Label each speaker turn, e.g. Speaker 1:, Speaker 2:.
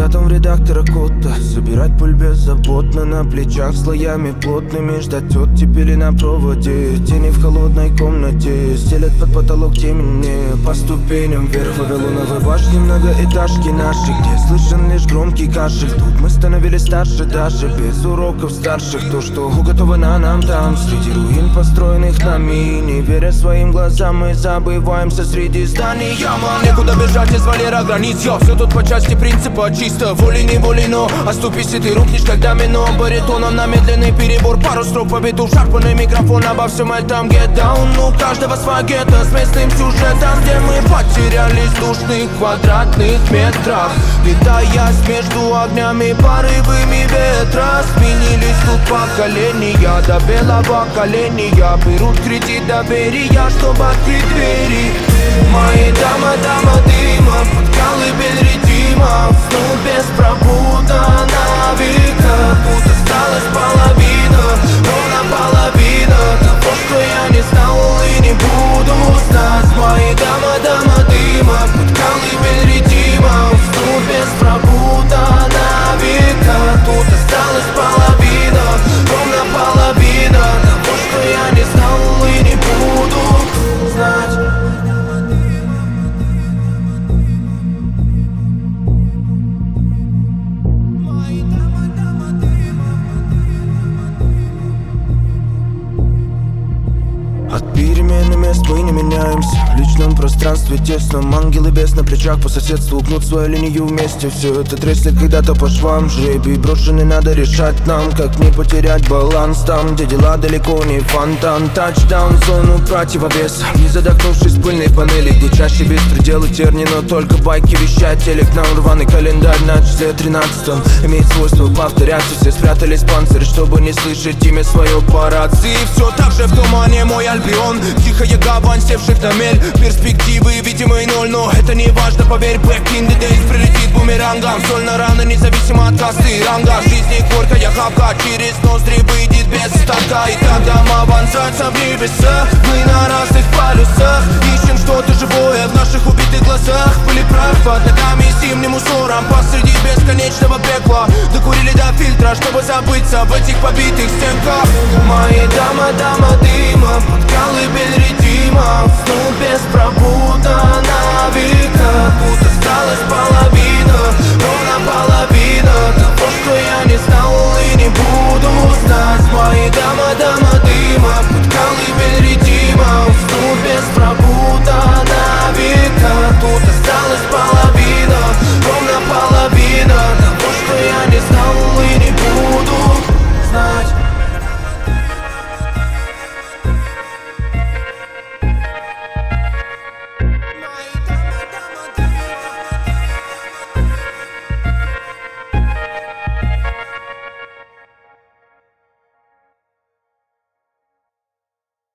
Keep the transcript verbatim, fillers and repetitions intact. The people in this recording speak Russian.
Speaker 1: Кандидатом в редактора кота. Собирать пыль беззаботно на плечах слоями плотными. Ждать оттепели на проводе. Тени в холодной комнате стелят под потолок темени. По ступеням вверх Вавилоновой башни многоэтажки наши, где слышен лишь громкий кашель. Тут мы становились старше даже без уроков старших. То, что уготовано нам там, среди руин, построенных нами. Не веря своим глазам, мы забываемся среди зданий. Яма, некуда бежать из валера границ. Я все тут по части принципа чисто волей-неволей, но оступись и ты рухнешь как домино. Баритоном на медленный перебор, пару строк по биту, шарпанный микрофон. Обо всем этом get down. У каждого своя гетто с местным сюжетом, где мы потерялись в душных квадратных метрах, питаясь между огнями, порывами ветра. Сменились тут поколения до белого коленя. Берут кредит доверия, чтобы открыть двери. Мои дама, дама дыма, под колыбель редима. Снова беспробудно на века. Тут осталась половина, ровно половина того, что я не знал и не буду знать. Мои дама, дама дыма, под колыбель редима. Снова беспробудно на века. Тут осталась половина, ровно половина того, что я не знал и не буду знать. От перемены мест мы не меняемся. В личном пространстве тесном ангелы без на плечах по соседству гнут свою линию вместе. Все это трясет когда-то по швам. Жребий брошенный, надо решать нам, как не потерять баланс там, где дела далеко не фонтан. Тачдаун, зону противовеса, не задохнувшись в пыльной панели, где чаще беспределы терни, но только байки вещать. Телек нам рваный календарь на числе тринадцатом имеет свойство повторяться. Все спрятались в панцире, чтобы не слышать имя свое по рации. Все так же в тумане мой Альбион, тихая гавань севших на мель. Перспективы видимый ноль, но это не важно, поверь. Back in the days прилетит бумерангом. Соль на раны, независимо от касты и ранга. В жизни горькая хапка, через ноздри выйдет без остатка. И тогда мы авансаться в небеса. Мы на разных полюсах ищем что-то живое в наших убитых глазах. Пыли прах под ногами зимним узором посреди бесконечного пекла. Докурили до фильтра, чтобы забыться в этих побитых стенках. Мои дама, дама дыма, под колыбель редима. Снова беспробудно на века.